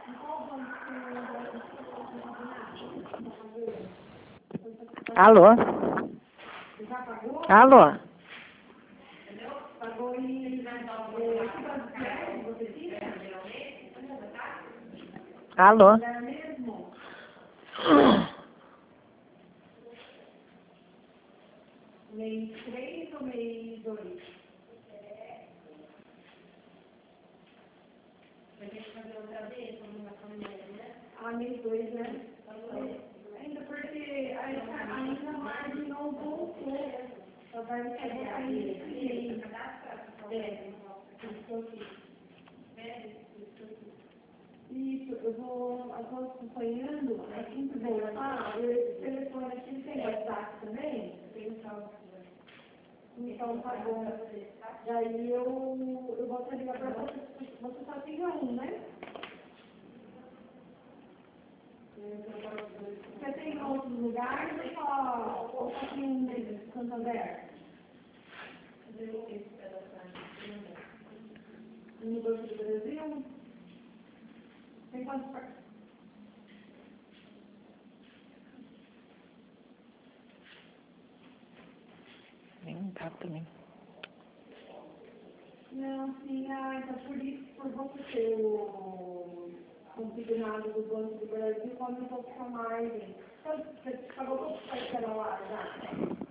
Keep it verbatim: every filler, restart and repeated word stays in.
Alô? Alô? Alô? Mês três ou mês dois? Vai ter que fazer outra vez, combinação mesmo, né? Ah, mês dois, né? Ainda porque ainda marginou um pouco. Só vai fazer a mês. É, isso, eu vou, eu vou acompanhando, assim que voltar, eu telefone aqui, tem WhatsApp também? Então tá bom. Daí eu, eu vou ligar para você. Você só tem um, né? Você tem outros lugares ou só, ou só tem um mesmo, Santander? No Banco do Brasil? Tem quantos par... Nem tá também. Não, sim, ah, então por isso, por você ter o consignado do Banco do Brasil, pode um pouco mais, hein? Então, você pagou quanto para esperar lá já?